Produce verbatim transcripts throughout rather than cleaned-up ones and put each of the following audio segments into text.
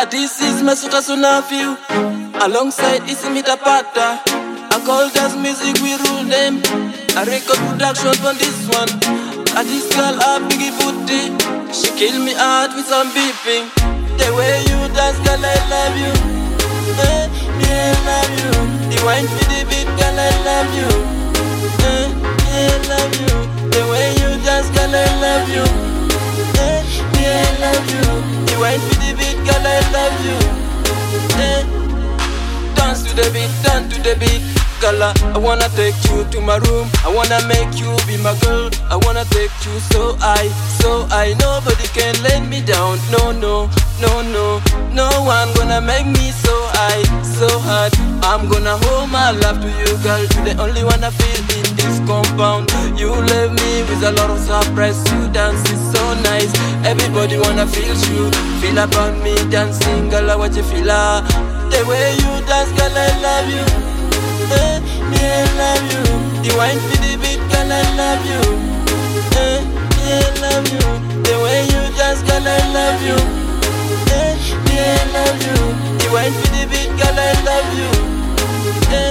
this is Masuta Sunafil, alongside Isimita Pata. I call gas music, we rule them. I record production for this one. I this girl a biggie booty. She kill me hard with some beeping. The way you dance, girl, I love you. Eh, me I love you. The wine for the beat, girl, I love you. Eh, me I love you. The way you dance, girl, I love you. Eh, me I love you. The wine for the beat, girl, I love you. Eh, dance to the beat, dance to the beat. Girl, I wanna take you to my room. I wanna make you be my girl. I wanna take you so high, so high. Nobody can let me down. No, no, no, no. No one gonna make me so high, so hard. I'm gonna hold my love to you, girl. You're the only one I feel in this compound. You love me with a lot of surprise. You dance is so nice. Everybody wanna feel you. Feel about me dancing, girl. I want you feel ah. The way you dance, girl, I love you. Eh, me I love you. The wine for the beat, girl, I love you. Eh, me I love you. The way you dance, girl, I love you. Eh, me I love you. The wine for the beat, girl, I love you. Eh,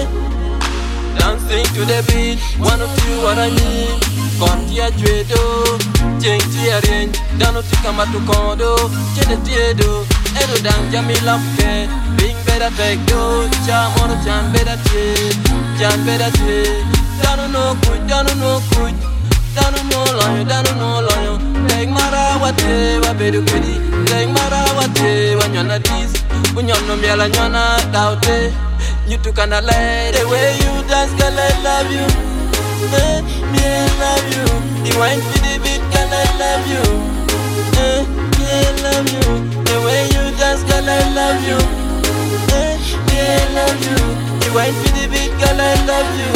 dancing to the beat, one of you what I need. Cortia juedo, jenti arien, dano tikama tu kondo, jede tiedo, edo dang jami lampe. Bing better take do, jam on a jam better take, jam better take. Dano no good, dano no good, dano no lion, dano no lion. Take mara wate, wa bedu kedi. Take mara wate, wa nyana dis, unyono miala nyana daute. You took an alay, the way you dance, girl, I love you. Eh, me I love you. The wine for the beat, girl, I love you. Eh, me I love you. The way you dance, girl, I love you. Eh, me I love you. The wine for the beat, girl, I love you.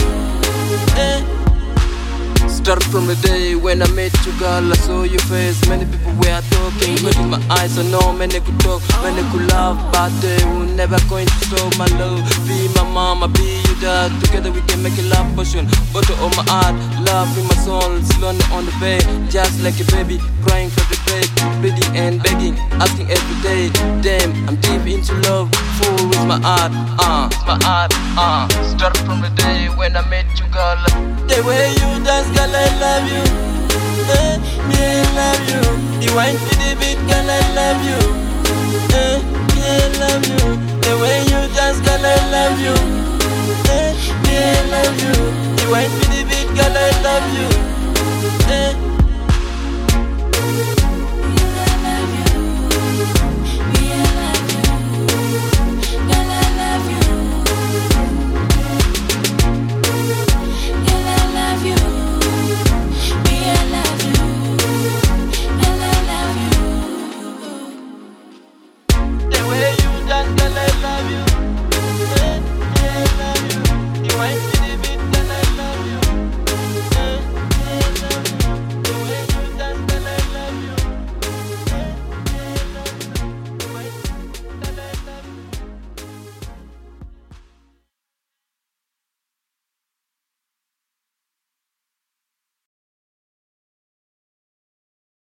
Eh. Start from the day when I met you, girl, I saw your face. Many people were talking, but in my eyes I know many could talk, many could laugh, but they will never going to show my love. Be my mama, be your dad. Together we can make a love potion. Butter on my heart, love in my soul. Slowly on the bed, just like a baby, crying for the bed, bleeding and begging, asking every day. Damn, I'm deep into love, full with my heart, uh, my heart, uh. Start from the day when I met you, girl. The way you dance, girl, I love you. Eh, me I love you. The wine for the beat, girl, I love you. Eh, me I love you. The way you dance, girl, I love you. Eh, me I love you. The wine for the beat, girl, I love you. Eh.